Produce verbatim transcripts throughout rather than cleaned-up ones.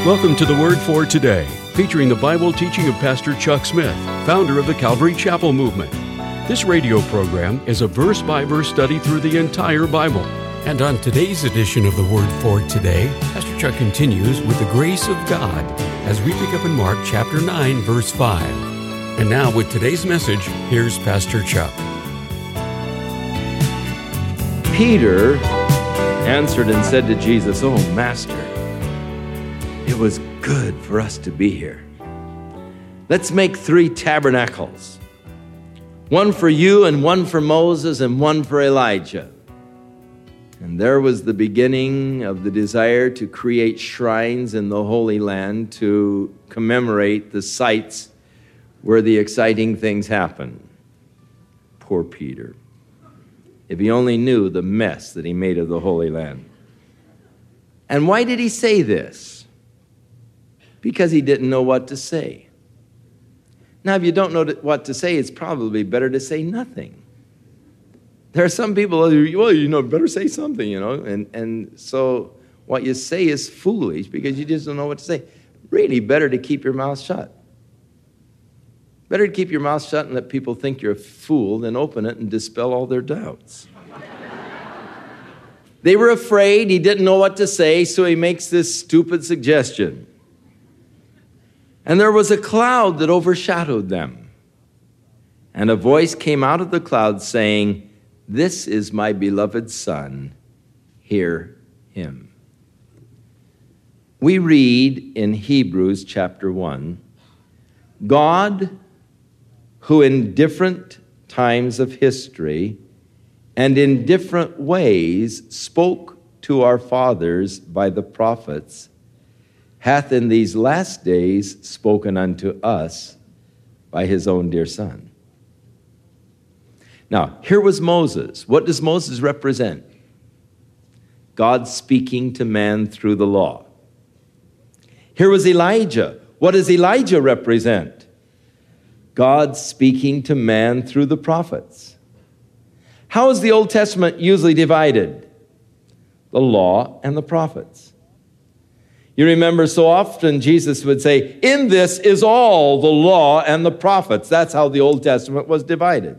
Welcome to the Word for Today, featuring the Bible teaching of Pastor Chuck Smith, founder of the Calvary Chapel Movement. This radio program is a verse-by-verse study through the entire Bible. And on today's edition of the Word for Today, Pastor Chuck continues with the grace of God as we pick up in Mark chapter nine, verse five. And now with today's message, here's Pastor Chuck. Peter answered and said to Jesus, "Oh, Master, it was good for us to be here. Let's make three tabernacles, one for you and one for Moses and one for Elijah." And there was the beginning of the desire to create shrines in the Holy Land to commemorate the sites where the exciting things happen. Poor Peter. If he only knew the mess that he made of the Holy Land. And why did he say this? Because he didn't know what to say. Now, if you don't know what to say, it's probably better to say nothing. There are some people who, well, you know, better say something, you know. And, and so what you say is foolish because you just don't know what to say. Really better to keep your mouth shut. Better to keep your mouth shut and let people think you're a fool than open it and dispel all their doubts. They were afraid. He didn't know what to say, so he makes this stupid suggestion. And there was a cloud that overshadowed them. And a voice came out of the cloud saying, "This is my beloved Son. Hear him." We read in Hebrews chapter one, God, who in different times of history and in different ways spoke to our fathers by the prophets, hath in these last days spoken unto us by his own dear Son. Now, here was Moses. What does Moses represent? God speaking to man through the law. Here was Elijah. What does Elijah represent? God speaking to man through the prophets. How is the Old Testament usually divided? The law and the prophets. You remember so often Jesus would say, "In this is all the law and the prophets." That's how the Old Testament was divided.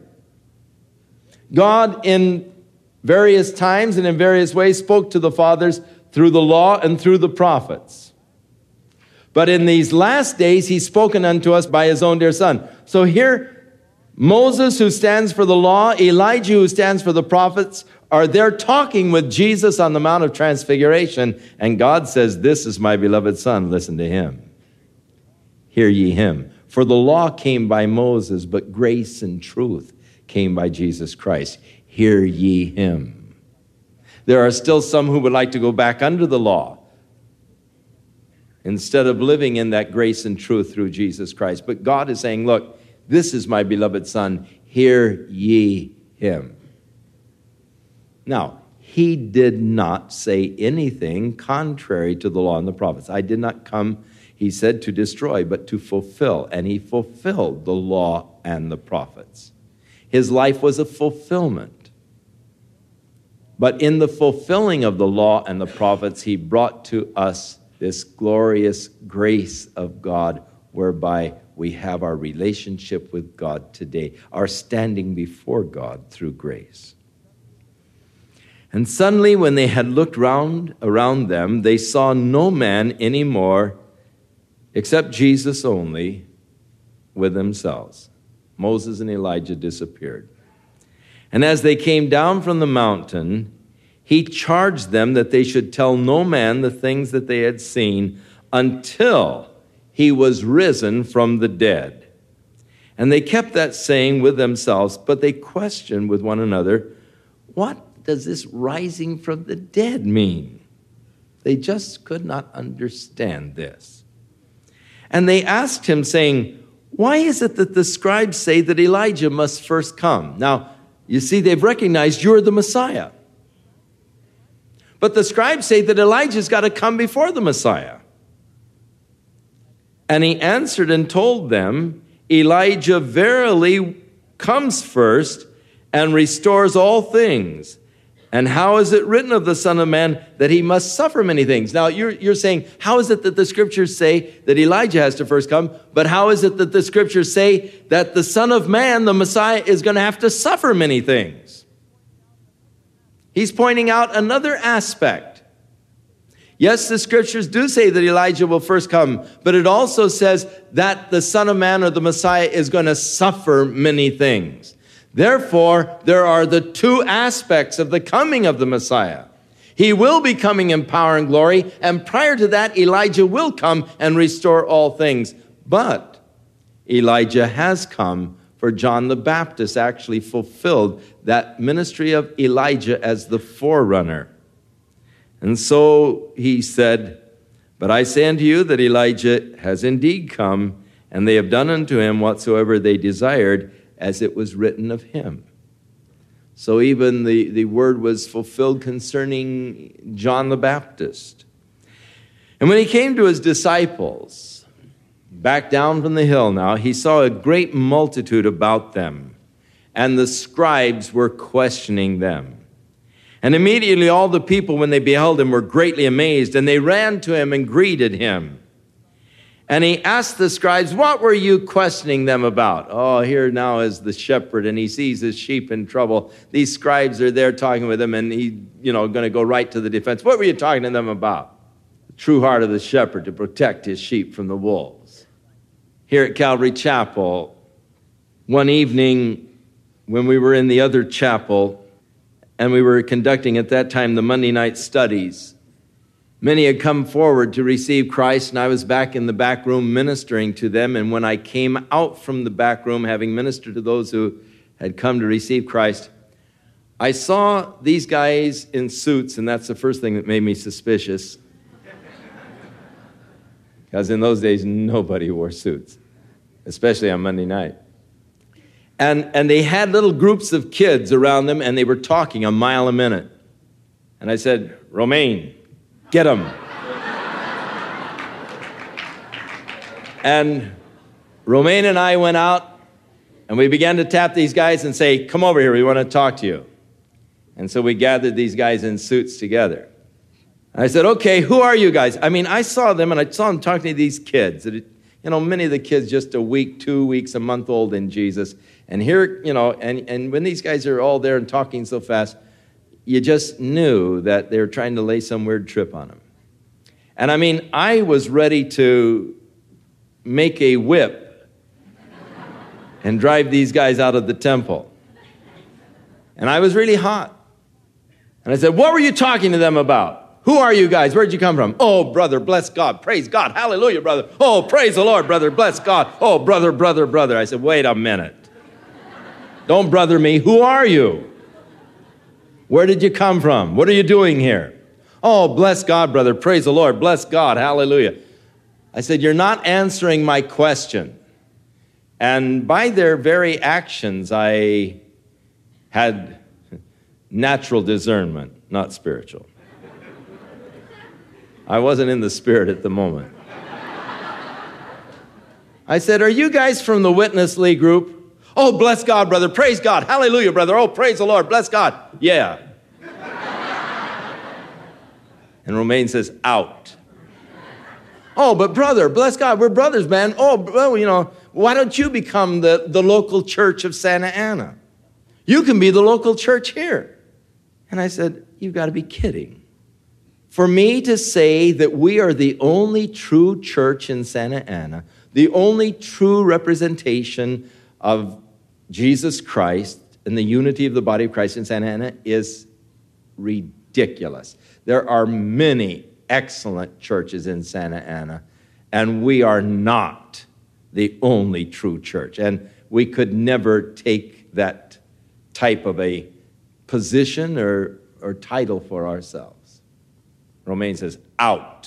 God in various times and in various ways spoke to the fathers through the law and through the prophets. But in these last days, he's spoken unto us by his own dear Son. So here, Moses, who stands for the law, Elijah, who stands for the prophets, are there talking with Jesus on the Mount of Transfiguration. And God says, "This is my beloved Son. Listen to him. Hear ye him. For the law came by Moses, but grace and truth came by Jesus Christ. Hear ye him." There are still some who would like to go back under the law instead of living in that grace and truth through Jesus Christ. But God is saying, look, this is my beloved Son. Hear ye him. Now, he did not say anything contrary to the law and the prophets. I did not come, he said, to destroy, but to fulfill. And he fulfilled the law and the prophets. His life was a fulfillment. But in the fulfilling of the law and the prophets, he brought to us this glorious grace of God, whereby we have our relationship with God today, our standing before God through grace. And suddenly, when they had looked round around them, they saw no man anymore except Jesus only with themselves. Moses and Elijah disappeared. And as they came down from the mountain, he charged them that they should tell no man the things that they had seen until he was risen from the dead. And they kept that saying with themselves, but they questioned with one another, what does this rising from the dead mean? They just could not understand this. And they asked him, saying, why is it that the scribes say that Elijah must first come? Now, you see, they've recognized you're the Messiah. But the scribes say that Elijah's got to come before the Messiah. And he answered and told them, Elijah verily comes first and restores all things. And how is it written of the Son of Man that he must suffer many things? Now, you're, you're saying, how is it that the scriptures say that Elijah has to first come? But how is it that the scriptures say that the Son of Man, the Messiah, is going to have to suffer many things? He's pointing out another aspect. Yes, the scriptures do say that Elijah will first come, but it also says that the Son of Man or the Messiah is going to suffer many things. Therefore, there are the two aspects of the coming of the Messiah. He will be coming in power and glory, and prior to that, Elijah will come and restore all things. But Elijah has come, for John the Baptist actually fulfilled that ministry of Elijah as the forerunner. And so he said, "But I say unto you that Elijah has indeed come, and they have done unto him whatsoever they desired, as it was written of him." So even the, the word was fulfilled concerning John the Baptist. And when he came to his disciples, back down from the hill now, he saw a great multitude about them, and the scribes were questioning them. And immediately all the people, when they beheld him, were greatly amazed, and they ran to him and greeted him. And he asked the scribes, "What were you questioning them about?" Oh, here now is the shepherd, and he sees his sheep in trouble. These scribes are there talking with him, and he, you know, going to go right to the defense. What were you talking to them about? The true heart of the shepherd, to protect his sheep from the wolves. Here at Calvary Chapel, one evening when we were in the other chapel, and we were conducting at that time the Monday night studies, many had come forward to receive Christ, and I was back in the back room ministering to them. And when I came out from the back room, having ministered to those who had come to receive Christ, I saw these guys in suits, and that's the first thing that made me suspicious. Because in those days, nobody wore suits, especially on Monday night. And, and they had little groups of kids around them, and they were talking a mile a minute. And I said, "Romaine, get him." And Romaine and I went out, and we began to tap these guys and say, "Come over here, we want to talk to you." And so we gathered these guys in suits together. And I said, "Okay, who are you guys?" I mean, I saw them, and I saw them talking to these kids. You know, many of the kids just a week, two weeks, a month old in Jesus. And here, you know, and, and when these guys are all there and talking so fast, you just knew that they were trying to lay some weird trip on him. And I mean, I was ready to make a whip and drive these guys out of the temple. And I was really hot. And I said, "What were you talking to them about? Who are you guys? Where'd you come from?" "Oh, brother, bless God. Praise God. Hallelujah, brother. Oh, praise the Lord, brother. Bless God. Oh, brother, brother, brother." I said, "Wait a minute. Don't brother me. Who are you? Where did you come from? What are you doing here?" "Oh, bless God, brother. Praise the Lord. Bless God. Hallelujah." I said, "You're not answering my question." And by their very actions, I had natural discernment, not spiritual. I wasn't in the spirit at the moment. I said, "Are you guys from the Witness Lee group?" "Oh, bless God, brother. Praise God. Hallelujah, brother. Oh, praise the Lord. Bless God." "Yeah." And Romaine says, "Out." "Oh, but brother, bless God. We're brothers, man. Oh, well, you know, why don't you become the, the local church of Santa Ana? You can be the local church here." And I said, "You've got to be kidding. For me to say that we are the only true church in Santa Ana, the only true representation of Jesus Christ and the unity of the body of Christ in Santa Ana, is ridiculous. There are many excellent churches in Santa Ana, and we are not the only true church. And we could never take that type of a position or, or title for ourselves." Romaine says, "Out."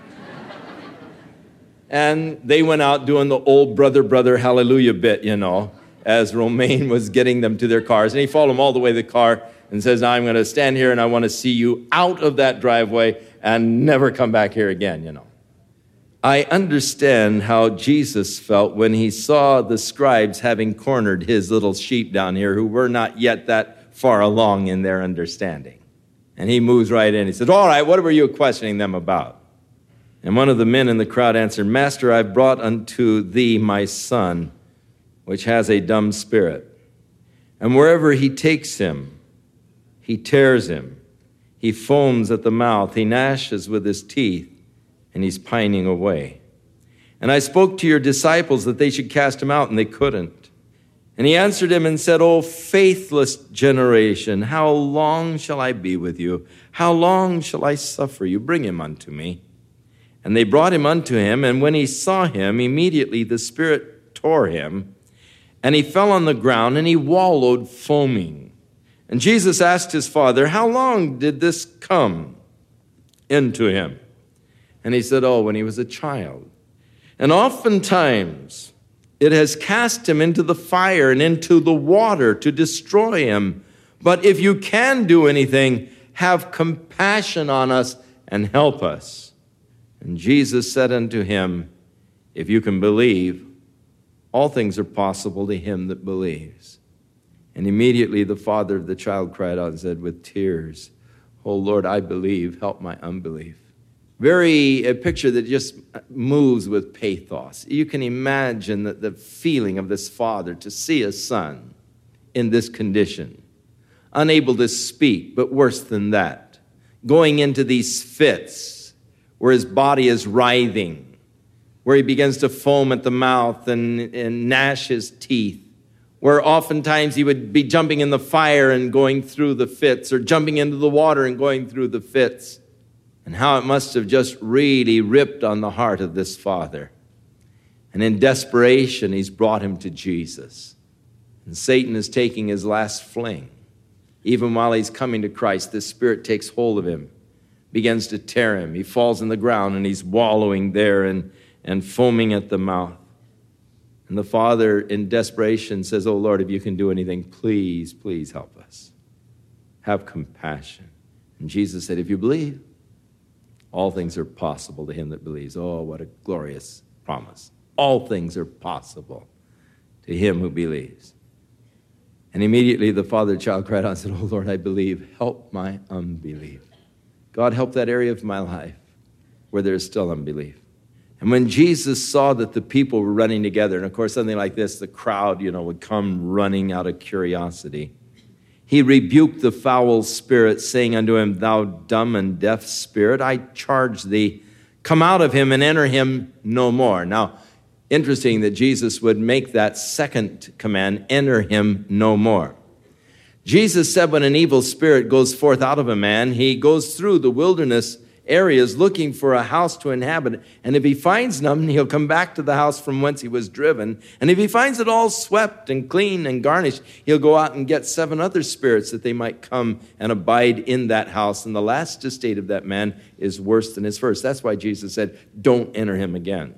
And they went out doing the old brother, brother, hallelujah bit, you know, as Romaine was getting them to their cars. And he followed them all the way to the car and says, "Now I'm going to stand here and I want to see you out of that driveway and never come back here again," you know. I understand how Jesus felt when he saw the scribes having cornered his little sheep down here who were not yet that far along in their understanding. And he moves right in. He says, all right, what were you questioning them about? And one of the men in the crowd answered, Master, I've brought unto thee my son, which has a dumb spirit. And wherever he takes him, he tears him. He foams at the mouth. He gnashes with his teeth, and he's pining away. And I spoke to your disciples that they should cast him out, and they couldn't. And he answered him and said, O faithless generation, how long shall I be with you? How long shall I suffer you? Bring him unto me. And they brought him unto him, and when he saw him, immediately the spirit tore him, and he fell on the ground, and he wallowed foaming. And Jesus asked his father, how long did this come into him? And he said, oh, when he was a child. And oftentimes it has cast him into the fire and into the water to destroy him. But if you can do anything, have compassion on us and help us. And Jesus said unto him, if you can believe, all things are possible to him that believes. And immediately the father of the child cried out and said with tears, oh Lord, I believe, help my unbelief. Very, a picture that just moves with pathos. You can imagine the, the feeling of this father to see a son in this condition, unable to speak, but worse than that, going into these fits where his body is writhing, where he begins to foam at the mouth and, and gnash his teeth, where oftentimes he would be jumping in the fire and going through the fits, or jumping into the water and going through the fits. And how it must have just really ripped on the heart of this father. And in desperation, he's brought him to Jesus. And Satan is taking his last fling. Even while he's coming to Christ, this spirit takes hold of him, begins to tear him. He falls on the ground, and he's wallowing there and, and foaming at the mouth. And the father, in desperation, says, oh, Lord, if you can do anything, please, please help us. Have compassion. And Jesus said, if you believe, all things are possible to him that believes. Oh, what a glorious promise. All things are possible to him who believes. And immediately the father of the child cried out and said, oh, Lord, I believe. Help my unbelief. God, help that area of my life where there is still unbelief. And when Jesus saw that the people were running together, and of course something like this, the crowd, you know, would come running out of curiosity, he rebuked the foul spirit, saying unto him, thou dumb and deaf spirit, I charge thee, come out of him and enter him no more. Now, interesting that Jesus would make that second command, enter him no more. Jesus said when an evil spirit goes forth out of a man, he goes through the wilderness areas looking for a house to inhabit. And if he finds none, he'll come back to the house from whence he was driven. And if he finds it all swept and clean and garnished, he'll go out and get seven other spirits that they might come and abide in that house. And the last estate of that man is worse than his first. That's why Jesus said, don't enter him again.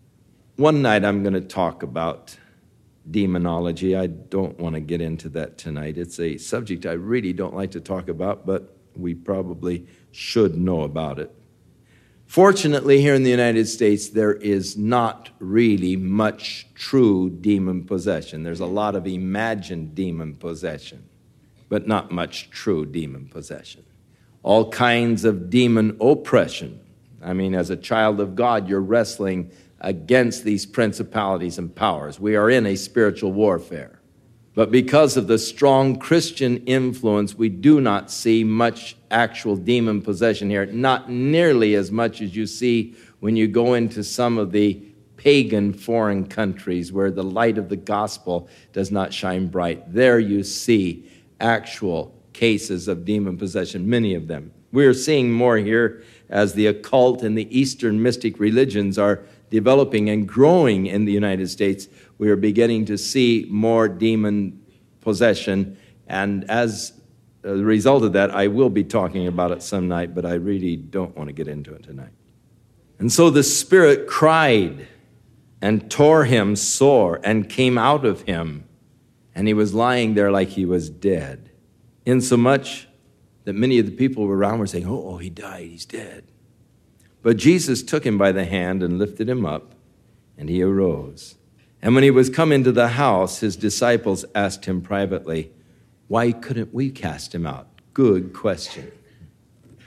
One night I'm going to talk about demonology. I don't want to get into that tonight. It's a subject I really don't like to talk about, but we probably should know about it. Fortunately, here in the United States, there is not really much true demon possession. There's a lot of imagined demon possession, but not much true demon possession. All kinds of demon oppression. I mean, as a child of God, you're wrestling against these principalities and powers. We are in a spiritual warfare. But because of the strong Christian influence, we do not see much actual demon possession here, not nearly as much as you see when you go into some of the pagan foreign countries where the light of the gospel does not shine bright. There you see actual cases of demon possession, many of them. We are seeing more here as the occult and the Eastern mystic religions are developing and growing in the United States. We are beginning to see more demon possession, and as a result of that, I will be talking about it some night, but I really don't want to get into it tonight. And so the spirit cried and tore him sore and came out of him, and he was lying there like he was dead, insomuch that many of the people around were saying, oh, oh, he died, he's dead. But Jesus took him by the hand and lifted him up, and he arose. And when he was come into the house, his disciples asked him privately, why couldn't we cast him out? Good question.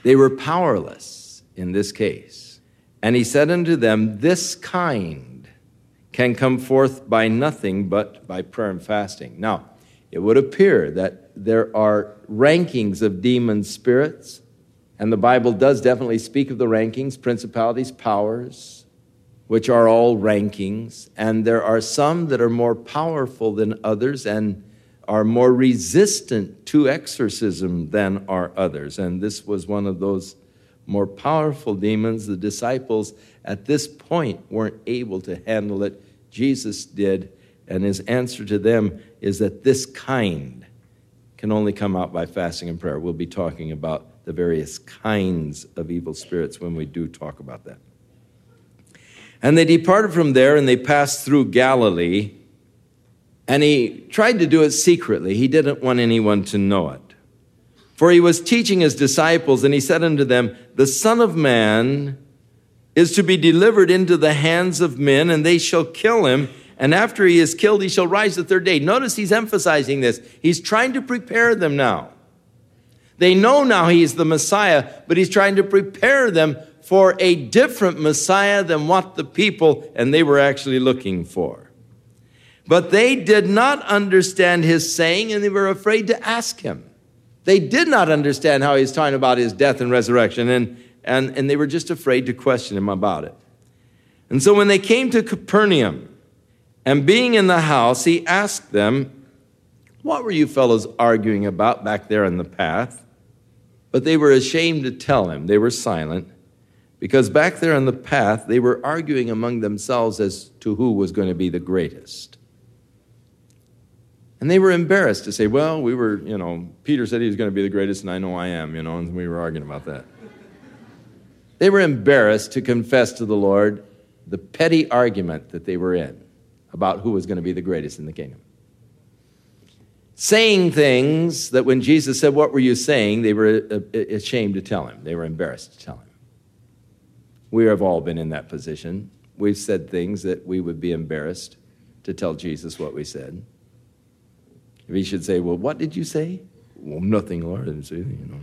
They were powerless in this case. And he said unto them, this kind can come forth by nothing but by prayer and fasting. Now, it would appear that there are rankings of demon spirits, and the Bible does definitely speak of the rankings, principalities, powers, which are all rankings, and there are some that are more powerful than others and are more resistant to exorcism than are others. And this was one of those more powerful demons. The disciples at this point weren't able to handle it. Jesus did, and his answer to them is that this kind can only come out by fasting and prayer. We'll be talking about the various kinds of evil spirits when we do talk about that. And they departed from there, and they passed through Galilee, and he tried to do it secretly. He didn't want anyone to know it. For he was teaching his disciples, and he said unto them, the Son of Man is to be delivered into the hands of men, and they shall kill him, and after he is killed, he shall rise the third day. Notice he's emphasizing this. He's trying to prepare them now. They know now he's the Messiah, but he's trying to prepare them for a different Messiah than what the people and they were actually looking for. But they did not understand his saying, and they were afraid to ask him. They did not understand how he was talking about his death and resurrection, and, and, and they were just afraid to question him about it. And so when they came to Capernaum, and being in the house, he asked them, what were you fellows arguing about back there in the path? But they were ashamed to tell him. They were silent, because back there in the path, they were arguing among themselves as to who was going to be the greatest. And they were embarrassed to say, well, we were, you know, Peter said he was going to be the greatest, and I know I am, you know, and we were arguing about that. They were embarrassed to confess to the Lord the petty argument that they were in about who was going to be the greatest in the kingdom. Saying things that when Jesus said, what were you saying? They were ashamed to tell him. They were embarrassed to tell him. We have all been in that position. We've said things that we would be embarrassed to tell Jesus what we said. If he should say, well, what did you say? Well, nothing, Lord. I didn't say anything, you know.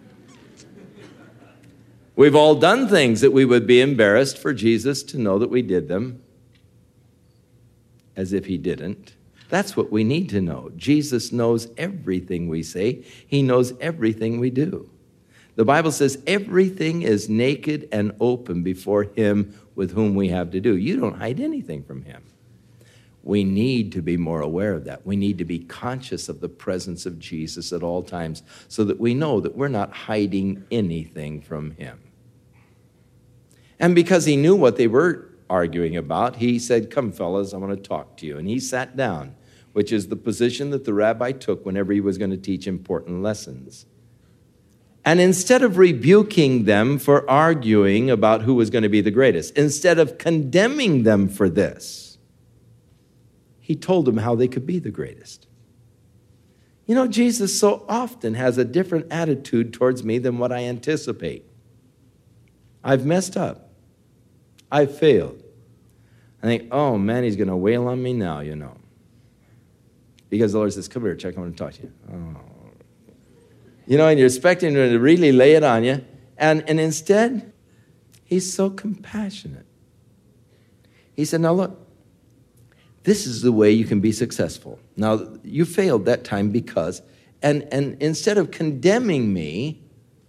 We've all done things that we would be embarrassed for Jesus to know that we did them, as if he didn't. That's what we need to know. Jesus knows everything we say. He knows everything we do. The Bible says everything is naked and open before him with whom we have to do. You don't hide anything from him. We need to be more aware of that. We need to be conscious of the presence of Jesus at all times so that we know that we're not hiding anything from him. And because he knew what they were arguing about, he said, come, fellas, I want to talk to you. And he sat down, which is the position that the rabbi took whenever he was going to teach important lessons. And instead of rebuking them for arguing about who was going to be the greatest, instead of condemning them for this, he told them how they could be the greatest. You know, Jesus so often has a different attitude towards me than what I anticipate. I've messed up. I've failed. I think, oh, man, he's going to wail on me now, you know. Because the Lord says, come here, Chuck, I want to talk to you. Oh. You know, and you're expecting him to really lay it on you. And, and instead, he's so compassionate. He said, now look, this is the way you can be successful. Now, you failed that time because, and, and instead of condemning me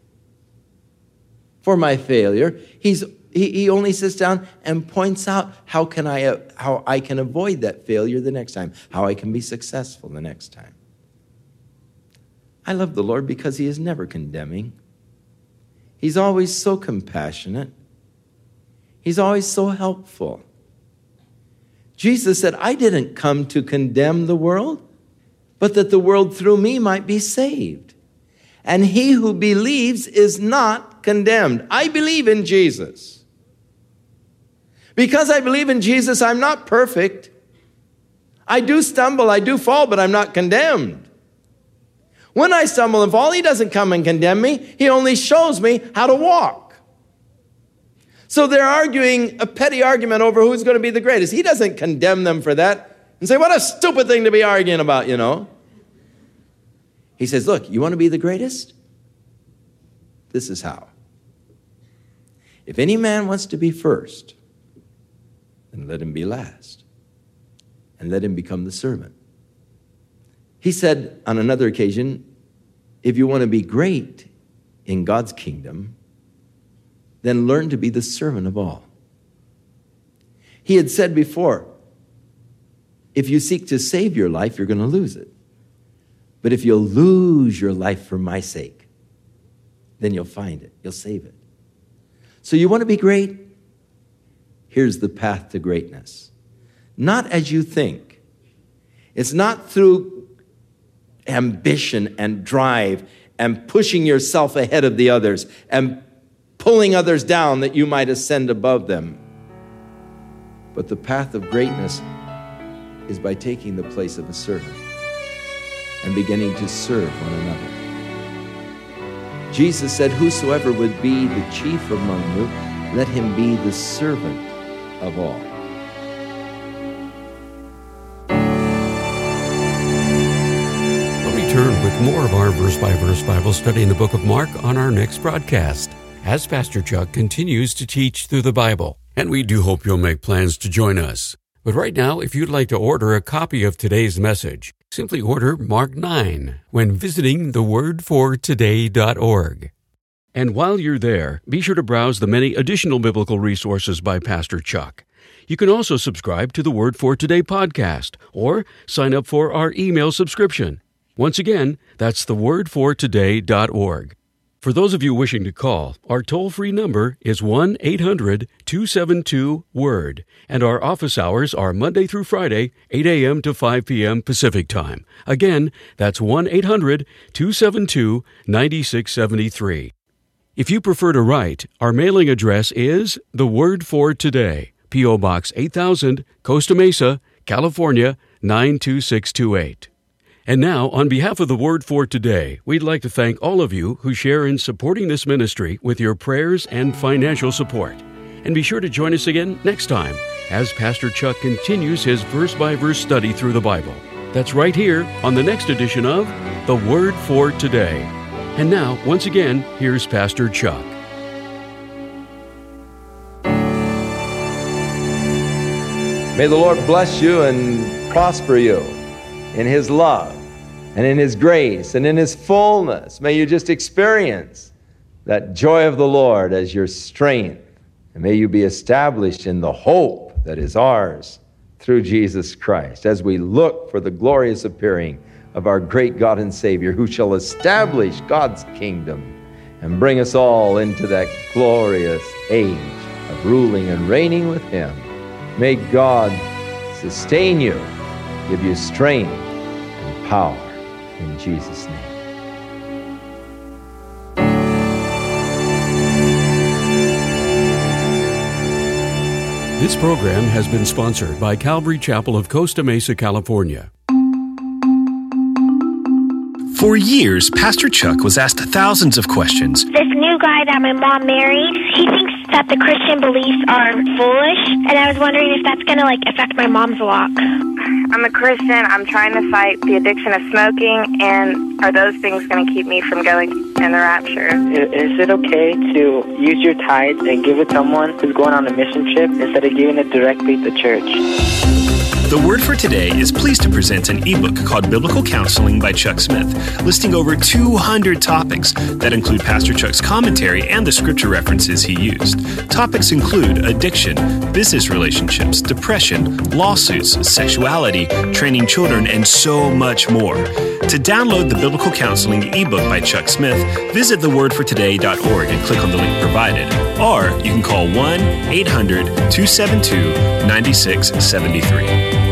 for my failure, he's He, he only sits down and points out how can I uh, how I can avoid that failure the next time, how I can be successful the next time. I love the Lord because he is never condemning. He's always so compassionate. He's always so helpful. Jesus said, I didn't come to condemn the world, but that the world through me might be saved. And he who believes is not condemned. I believe in Jesus. Because I believe in Jesus, I'm not perfect. I do stumble, I do fall, but I'm not condemned. When I stumble and fall, he doesn't come and condemn me. He only shows me how to walk. So they're arguing a petty argument over who's going to be the greatest. He doesn't condemn them for that and say, what a stupid thing to be arguing about, you know. He says, look, you want to be the greatest? This is how. If any man wants to be first, then let him be last, and let him become the servant. He said on another occasion, if you want to be great in God's kingdom, then learn to be the servant of all. He had said before, if you seek to save your life, you're going to lose it. But if you'll lose your life for my sake, then you'll find it. You'll save it. So you want to be great? Here's the path to greatness. Not as you think. It's not through ambition and drive and pushing yourself ahead of the others and pulling others down that you might ascend above them. But the path of greatness is by taking the place of a servant and beginning to serve one another. Jesus said, whosoever would be the chief among you, let him be the servant of all. We'll return with more of our verse-by-verse Bible study in the book of Mark on our next broadcast, as Pastor Chuck continues to teach through the Bible. And we do hope you'll make plans to join us. But right now, if you'd like to order a copy of today's message, simply order Mark nine when visiting the word for today dot org. And while you're there, be sure to browse the many additional biblical resources by Pastor Chuck. You can also subscribe to the Word for Today podcast or sign up for our email subscription. Once again, that's the word for today dot org. For those of you wishing to call, our toll-free number is one eight hundred two seven two word, and our office hours are Monday through Friday, eight a.m. to five p.m. Pacific Time. Again, that's one eight hundred two seven two nine six seven three. If you prefer to write, our mailing address is The Word for Today, P O. Box eight thousand, Costa Mesa, California, nine two six two eight. And now, on behalf of the Word for Today, we'd like to thank all of you who share in supporting this ministry with your prayers and financial support. And be sure to join us again next time as Pastor Chuck continues his verse-by-verse study through the Bible. That's right here on the next edition of The Word for Today. And now, once again, here's Pastor Chuck. May the Lord bless you and prosper you in His love and in His grace and in His fullness. May you just experience that joy of the Lord as your strength. And may you be established in the hope that is ours through Jesus Christ as we look for the glorious appearing of our great God and Savior, who shall establish God's kingdom and bring us all into that glorious age of ruling and reigning with Him. May God sustain you, give you strength and power in Jesus' name. This program has been sponsored by Calvary Chapel of Costa Mesa, California. For years, Pastor Chuck was asked thousands of questions. This new guy that my mom married, he thinks that the Christian beliefs are foolish, and I was wondering if that's going to like affect my mom's walk. I'm a Christian. I'm trying to fight the addiction of smoking, and are those things going to keep me from going in the rapture? Is it okay to use your tithe and give it to someone who's going on a mission trip instead of giving it directly to church? The Word for Today is pleased to present an ebook called Biblical Counseling by Chuck Smith, listing over two hundred topics that include Pastor Chuck's commentary and the scripture references he used. Topics include addiction, business relationships, depression, lawsuits, sexuality, training children, and so much more. To download the Biblical Counseling ebook by Chuck Smith, visit the word for today dot org and click on the link provided. Or you can call one eight hundred two seven two nine six seven three.